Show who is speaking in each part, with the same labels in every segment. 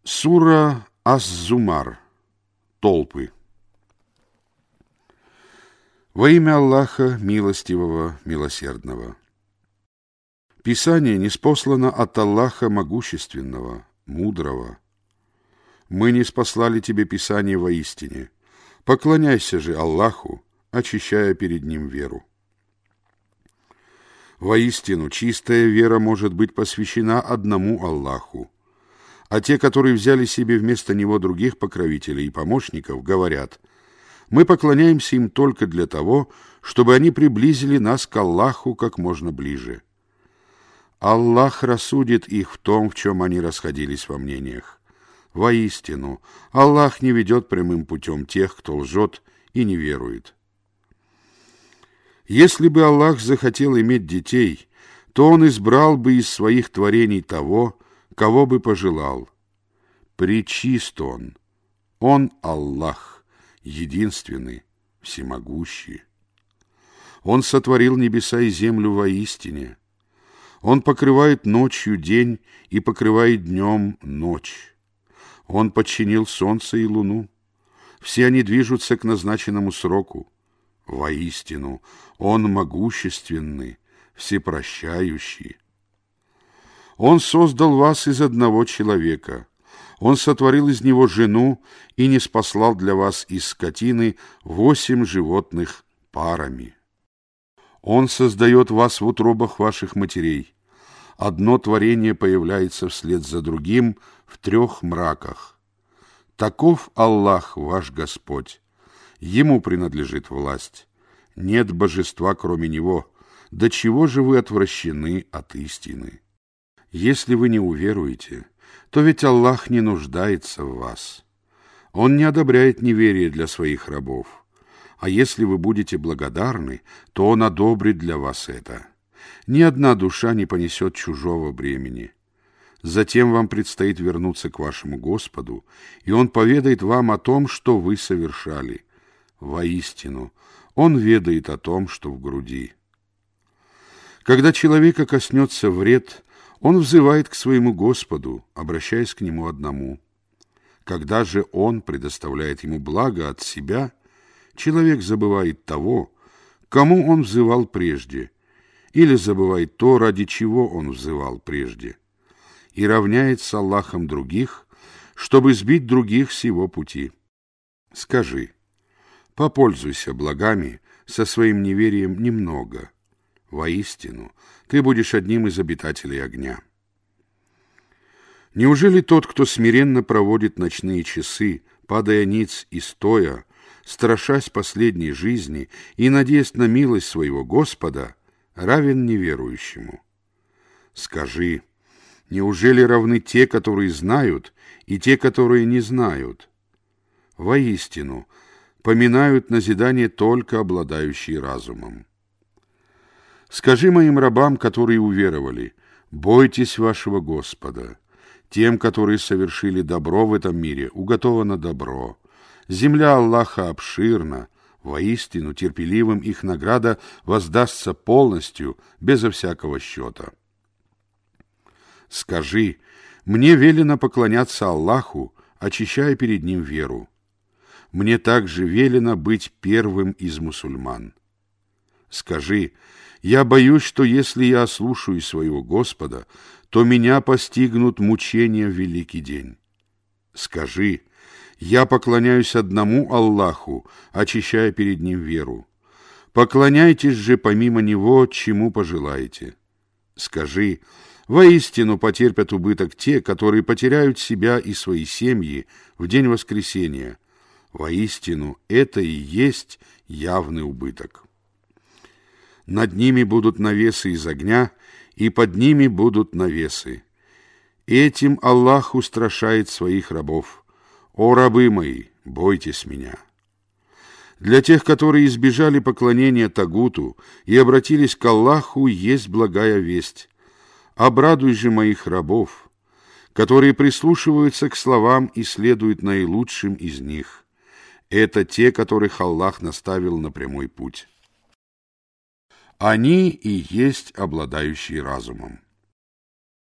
Speaker 1: Сура Ас-Зумар. Толпы. Во имя Аллаха, милостивого, милосердного. Писание ниспослано от Аллаха могущественного, мудрого. Мы ниспослали тебе Писание воистине. Поклоняйся же Аллаху, очищая перед Ним веру. Воистину, чистая вера может быть посвящена одному Аллаху. А те, которые взяли себе вместо Него других покровителей и помощников, говорят: мы поклоняемся им только для того, чтобы они приблизили нас к Аллаху как можно ближе. Аллах рассудит их в том, в чем они расходились во мнениях. Воистину, Аллах не ведет прямым путем тех, кто лжет и не верует. Если бы Аллах захотел иметь детей, то Он избрал бы из своих творений того, кого бы пожелал. Пречист Он Аллах, единственный, всемогущий. Он сотворил небеса и землю воистине. Он покрывает ночью день и покрывает днем ночь. Он подчинил солнце и луну. Все они движутся к назначенному сроку. Воистину, Он могущественный, всепрощающий. Он создал вас из одного человека. Он сотворил из него жену и ниспослал для вас из скотины 8 животных парами. Он создает вас в утробах ваших матерей. Одно творение появляется вслед за другим в 3 мраках. Таков Аллах, ваш Господь. Ему принадлежит власть. Нет божества, кроме Него. До чего же вы отвращены от истины? Если вы не уверуете, то ведь Аллах не нуждается в вас. Он не одобряет неверие для своих рабов. А если вы будете благодарны, то Он одобрит для вас это. Ни одна душа не понесет чужого бремени. Затем вам предстоит вернуться к вашему Господу, и Он поведает вам о том, что вы совершали. Воистину, Он ведает о том, что в груди. Когда человека коснется вред, он взывает к своему Господу, обращаясь к Нему одному. Когда же Он предоставляет ему благо от себя, человек забывает того, кому он взывал прежде, или забывает то, ради чего он взывал прежде, и равняет с Аллахом других, чтобы сбить других с его пути. Скажи: попользуйся благами со своим неверием немного. Воистину, ты будешь одним из обитателей огня. Неужели тот, кто смиренно проводит ночные часы, падая ниц и стоя, страшась последней жизни и надеясь на милость своего Господа, равен неверующему? Скажи: неужели равны те, которые знают, и те, которые не знают? Воистину, поминают назидание только обладающие разумом. Скажи моим рабам, которые уверовали: бойтесь вашего Господа. Тем, которые совершили добро в этом мире, уготовано добро. Земля Аллаха обширна, воистину терпеливым их награда воздастся полностью, безо всякого счета. Скажи: мне велено поклоняться Аллаху, очищая перед Ним веру. Мне также велено быть первым из мусульман. Скажи: я боюсь, что если я ослушаюсь своего Господа, то меня постигнут мучения в великий день. Скажи: я поклоняюсь одному Аллаху, очищая перед Ним веру. Поклоняйтесь же помимо Него, чему пожелаете. Скажи: воистину потерпят убыток те, которые потеряют себя и свои семьи в день воскресения. Воистину, это и есть явный убыток. Над ними будут навесы из огня, и под ними будут навесы. Этим Аллах устрашает своих рабов. О, рабы мои, бойтесь Меня. Для тех, которые избежали поклонения Тагуту и обратились к Аллаху, есть благая весть. Обрадуй же моих рабов, которые прислушиваются к словам и следуют наилучшим из них. Это те, которых Аллах наставил на прямой путь. Они и есть обладающие разумом.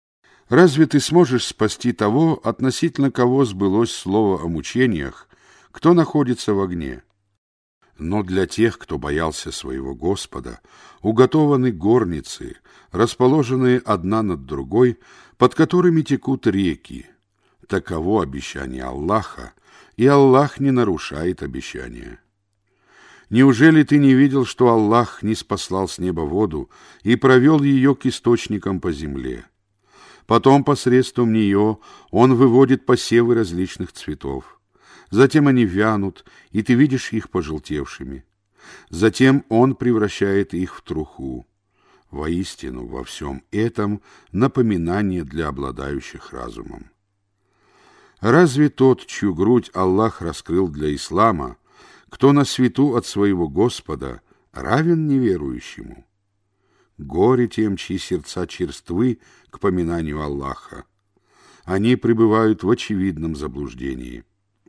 Speaker 1: Разве ты сможешь спасти того, относительно кого сбылось слово о мучениях, кто находится в огне? Но для тех, кто боялся своего Господа, уготованы горницы, расположенные одна над другой, под которыми текут реки. Таково обещание Аллаха, и Аллах не нарушает обещания. Неужели ты не видел, что Аллах не спаслал с неба воду и провел ее к источникам по земле? Потом посредством нее Он выводит посевы различных цветов. Затем они вянут, и ты видишь их пожелтевшими. Затем Он превращает их в труху. Воистину, во всем этом напоминание для обладающих разумом. Разве тот, чью грудь Аллах раскрыл для ислама, кто на свету от своего Господа, равен неверующему? Горе тем, чьи сердца черствы к поминанию Аллаха. Они пребывают в очевидном заблуждении.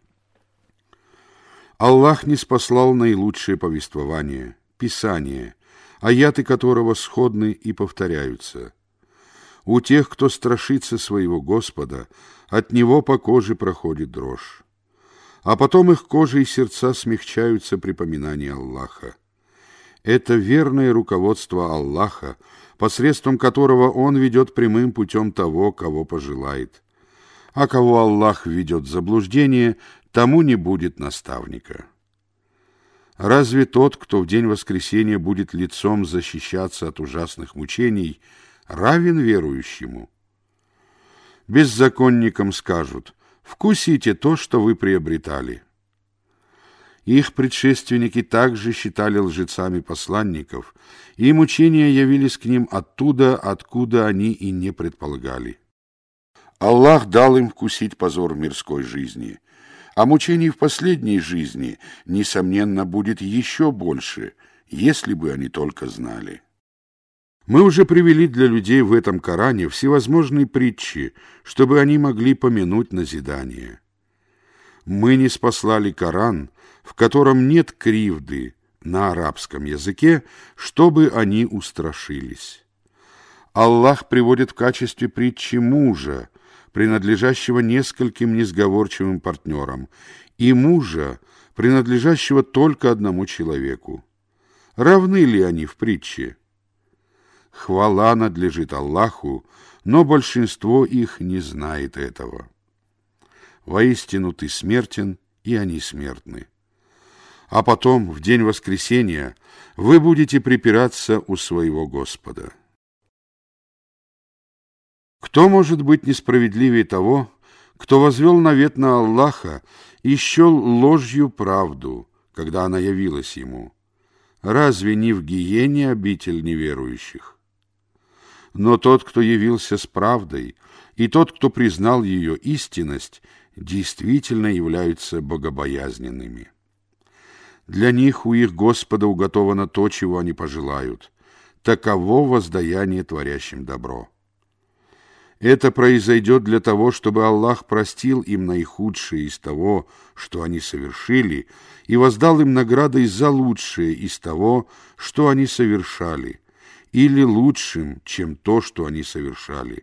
Speaker 1: Аллах не спаслал наилучшее повествование, Писание, аяты которого сходны и повторяются. У тех, кто страшится своего Господа, от Него по коже проходит дрожь. А потом их кожа и сердца смягчаются при поминании Аллаха. Это верное руководство Аллаха, посредством которого Он ведет прямым путем того, кого пожелает. А кого Аллах введет в заблуждение, тому не будет наставника. Разве тот, кто в день воскресения будет лицом защищаться от ужасных мучений, равен верующему? Беззаконникам скажут: «Вкусите то, что вы приобретали». Их предшественники также считали лжецами посланников, и мучения явились к ним оттуда, откуда они и не предполагали. Аллах дал им вкусить позор мирской жизни, а мучений в последней жизни, несомненно, будет еще больше, если бы они только знали. Мы уже привели для людей в этом Коране всевозможные притчи, чтобы они могли помянуть назидание. Мы не спаслали Коран, в котором нет кривды на арабском языке, чтобы они устрашились. Аллах приводит в качестве притчи мужа, принадлежащего нескольким несговорчивым партнерам, и мужа, принадлежащего только одному человеку. Равны ли они в притче? Хвала надлежит Аллаху, но большинство их не знает этого. Воистину ты смертен, и они смертны. А потом, в день воскресения, вы будете припираться у своего Господа. Кто может быть несправедливее того, кто возвел навет на Аллаха и счел ложью правду, когда она явилась ему? Разве не в гиене обитель неверующих? Но тот, кто явился с правдой, и тот, кто признал ее истинность, действительно являются богобоязненными. Для них у их Господа уготовано то, чего они пожелают. Таково воздаяние творящим добро. Это произойдет для того, чтобы Аллах простил им наихудшее из того, что они совершили, и воздал им наградой за лучшее из того, что они совершали, или лучшим, чем то, что они совершали.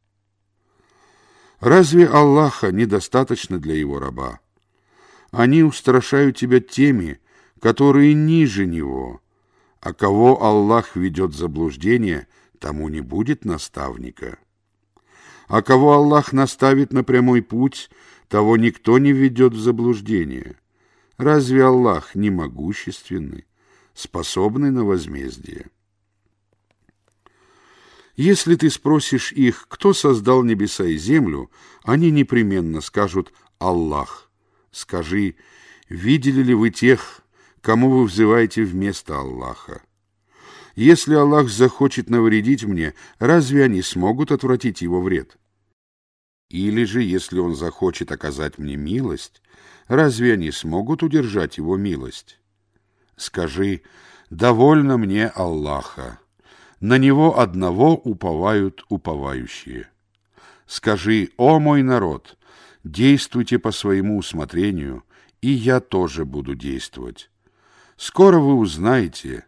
Speaker 1: Разве Аллаха недостаточно для его раба? Они устрашают тебя теми, которые ниже него, а кого Аллах ведет в заблуждение, тому не будет наставника. А кого Аллах наставит на прямой путь, того никто не введет в заблуждение. Разве Аллах не могущественный, способный на возмездие? Если ты спросишь их, кто создал небеса и землю, они непременно скажут «Аллах». Скажи, видели ли вы тех, кому вы взываете вместо Аллаха? Если Аллах захочет навредить мне, разве они смогут отвратить его вред? Или же, если Он захочет оказать мне милость, разве они смогут удержать его милость? Скажи, довольно мне Аллаха. На Него одного уповают уповающие. Скажи, о мой народ, действуйте по своему усмотрению, и я тоже буду действовать. Скоро вы узнаете,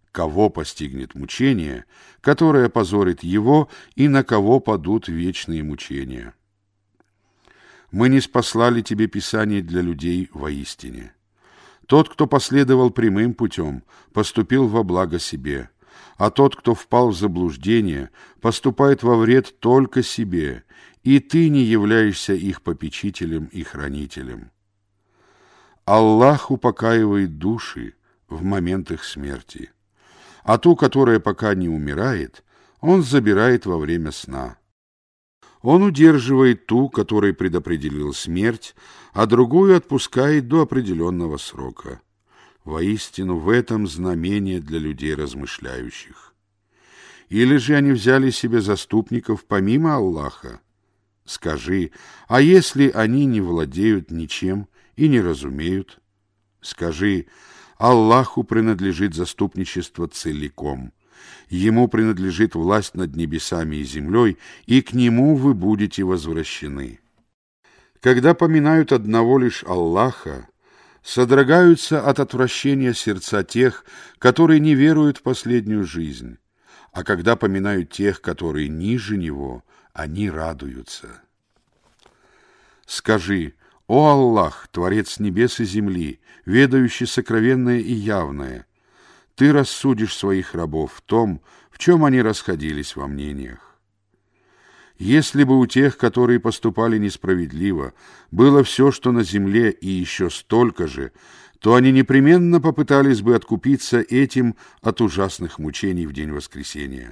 Speaker 1: кого постигнет мучение, которое позорит его, и на кого падут вечные мучения. Мы ниспослали тебе Писание для людей воистине. Тот, кто последовал прямым путем, поступил во благо себе, а тот, кто впал в заблуждение, поступает во вред только себе, и ты не являешься их попечителем и хранителем. Аллах упокаивает души в момент их смерти, а ту, которая пока не умирает, Он забирает во время сна. Он удерживает ту, которой предопределил смерть, а другую отпускает до определенного срока. Воистину, в этом знамение для людей размышляющих. Или же они взяли себе заступников помимо Аллаха? Скажи, а если они не владеют ничем и не разумеют? Скажи, Аллаху принадлежит заступничество целиком. Ему принадлежит власть над небесами и землей, и к Нему вы будете возвращены. Когда поминают одного лишь Аллаха, содрогаются от отвращения сердца тех, которые не веруют в последнюю жизнь, а когда поминают тех, которые ниже Него, они радуются. Скажи, о Аллах, Творец небес и земли, ведающий сокровенное и явное, Ты рассудишь своих рабов в том, в чем они расходились во мнениях. Если бы у тех, которые поступали несправедливо, было все, что на земле, и еще столько же, то они непременно попытались бы откупиться этим от ужасных мучений в день воскресения.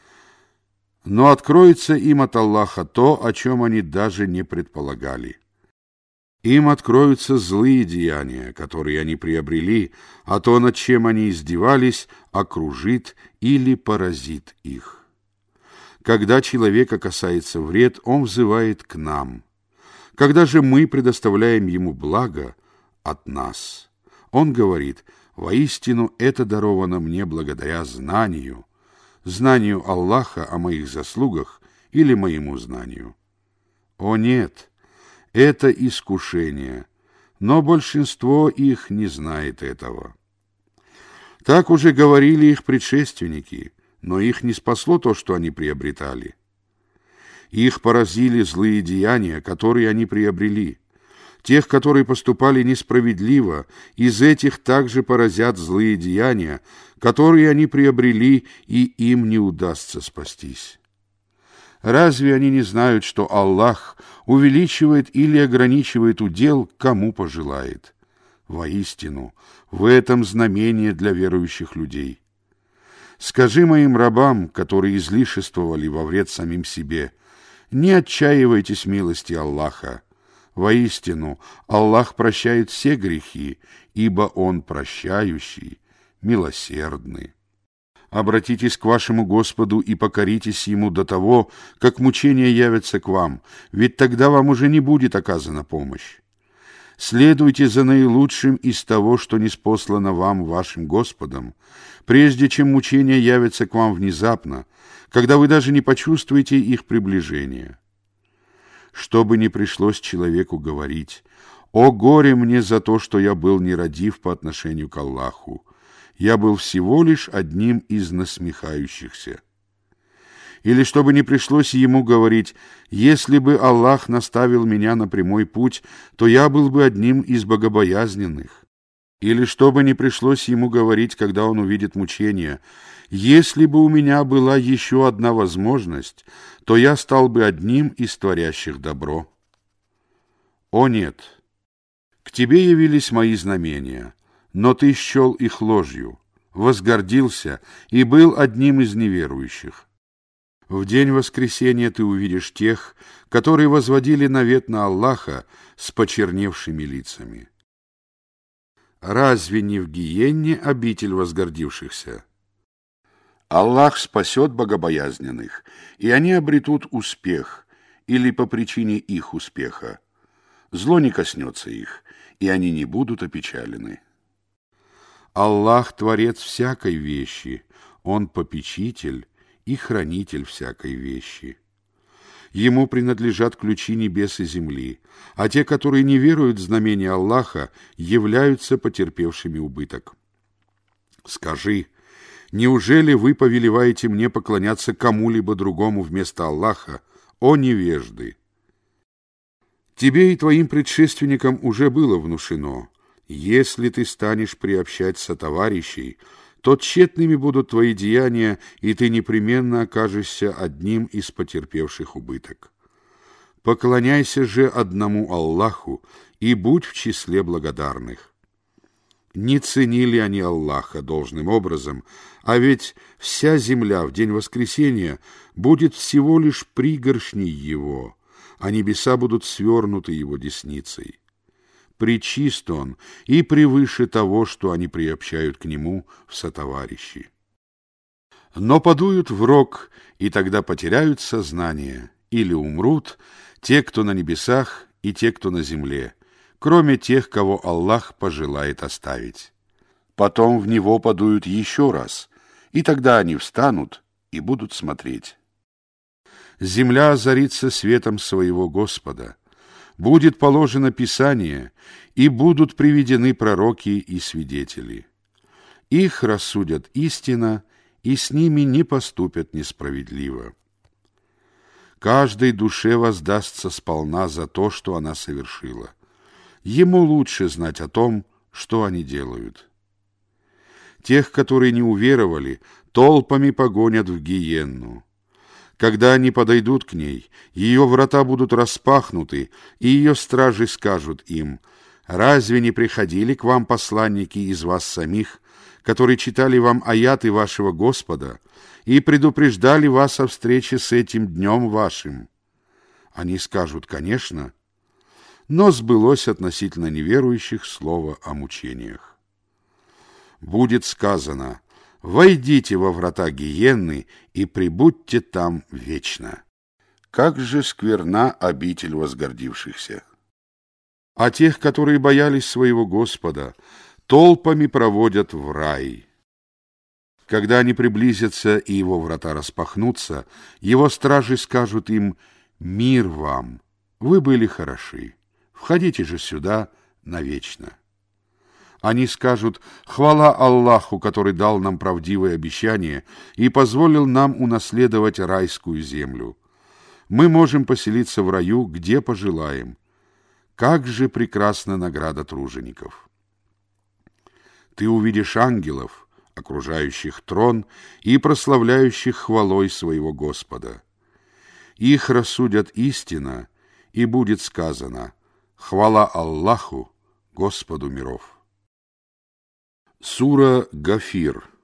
Speaker 1: Но откроется им от Аллаха то, о чем они даже не предполагали. Им откроются злые деяния, которые они приобрели, а то, над чем они издевались, окружит или поразит их. Когда человека касается вред, он взывает к нам. Когда же мы предоставляем ему благо от нас, он говорит: «Воистину это даровано мне благодаря знанию Аллаха о моих заслугах или моему знанию». О нет! Это искушение, но большинство их не знает этого. Так уже говорили их предшественники, но их не спасло то, что они приобретали. Их поразили злые деяния, которые они приобрели. Тех, которые поступали несправедливо, из этих также поразят злые деяния, которые они приобрели, и им не удастся спастись. Разве они не знают, что Аллах увеличивает или ограничивает удел, кому пожелает? Воистину, в этом знамение для верующих людей. Скажи моим рабам, которые излишествовали во вред самим себе: не отчаивайтесь милости Аллаха. Воистину, Аллах прощает все грехи, ибо Он прощающий, милосердный. Обратитесь к вашему Господу и покоритесь Ему до того, как мучения явятся к вам, ведь тогда вам уже не будет оказана помощь. Следуйте за наилучшим из того, что ниспослано вам вашим Господом, прежде чем мучения явятся к вам внезапно, когда вы даже не почувствуете их приближения. Чтобы не пришлось человеку говорить: «О горе мне за то, что я был нерадив по отношению к Аллаху! Я был всего лишь одним из насмехающихся». Или чтобы не пришлось ему говорить: «Если бы Аллах наставил меня на прямой путь, то я был бы одним из богобоязненных». Или чтобы не пришлось ему говорить, когда он увидит мучения: «Если бы у меня была еще одна возможность, то я стал бы одним из творящих добро». О нет! К тебе явились мои знамения, но ты счел их ложью, возгордился и был одним из неверующих. В день воскресения ты увидишь тех, которые возводили навет на Аллаха с почерневшими лицами. Разве не в гиенне обитель возгордившихся? Аллах спасет богобоязненных, и они обретут успех, или по причине их успеха. Зло не коснется их, и они не будут опечалены. Аллах — творец всякой вещи, Он попечитель и хранитель всякой вещи. Ему принадлежат ключи небес и земли, а те, которые не веруют в знамения Аллаха, являются потерпевшими убыток. Скажи: Неужели вы повелеваете мне поклоняться кому-либо другому вместо Аллаха, о невежды? Тебе и твоим предшественникам уже было внушено: если ты станешь приобщать сотоварищей, то тщетными будут твои деяния, и ты непременно окажешься одним из потерпевших убыток. Поклоняйся же одному Аллаху и будь в числе благодарных. Не ценили они Аллаха должным образом, а ведь вся земля в день воскресения будет всего лишь пригоршней его, а небеса будут свернуты его десницей. Пречист он и превыше того, что они приобщают к нему в сотоварищи. Но подуют в рог, и тогда потеряют сознание, или умрут те, кто на небесах, и те, кто на земле, кроме тех, кого Аллах пожелает оставить. Потом в него подуют еще раз, и тогда они встанут и будут смотреть. Земля озарится светом своего Господа, будет положено Писание, и будут приведены пророки и свидетели. Их рассудят истина, и с ними не поступят несправедливо. Каждой душе воздастся сполна за то, что она совершила. Ему лучше знать о том, что они делают. Тех, которые не уверовали, толпами погонят в гиенну. Когда они подойдут к ней, ее врата будут распахнуты, и ее стражи скажут им: «Разве не приходили к вам посланники из вас самих, которые читали вам аяты вашего Господа и предупреждали вас о встрече с этим днем вашим?» Они скажут: «Конечно», но сбылось относительно неверующих слово о мучениях. Будет сказано: «Войдите во врата гиенны и пребудьте там вечно». Как же скверна обитель возгордившихся! А тех, которые боялись своего Господа, толпами проводят в рай. Когда они приблизятся и его врата распахнутся, его стражи скажут им: «Мир вам! Вы были хороши, входите же сюда навечно». Они скажут: «Хвала Аллаху, который дал нам правдивое обещание и позволил нам унаследовать райскую землю. Мы можем поселиться в раю, где пожелаем. Как же прекрасна награда тружеников!» Ты увидишь ангелов, окружающих трон и прославляющих хвалой своего Господа. Их рассудят истина, и будет сказано: «Хвала Аллаху, Господу миров». Сура Гафир.